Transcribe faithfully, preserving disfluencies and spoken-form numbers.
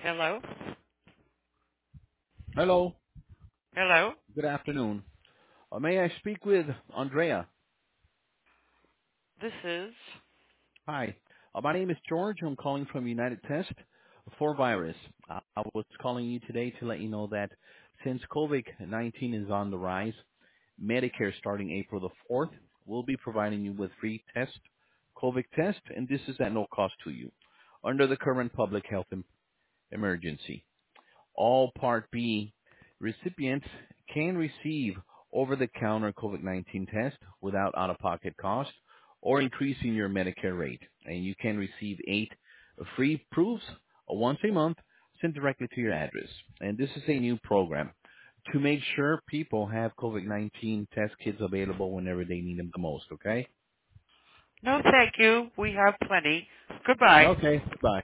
Hello? Hello. Hello? Good afternoon. Uh, may I speak with Andrea? This is. Hi. Uh, my name is George. I'm calling from United Test for Virus. Uh, I was calling you today to let you know that since COVID nineteen is on the rise, Medicare starting April the fourth will be providing you with free test, COVID test, and this is at no cost to you under the current public health em- emergency. All Part B recipients can receive over-the-counter COVID nineteen test without out-of-pocket cost or increasing your Medicare rate. And you can receive eight free proofs once a month sent directly to your address. And this is a new program to make sure people have COVID nineteen test kits available whenever they need them the most, okay? No, thank you. We have plenty. Goodbye. Okay, bye.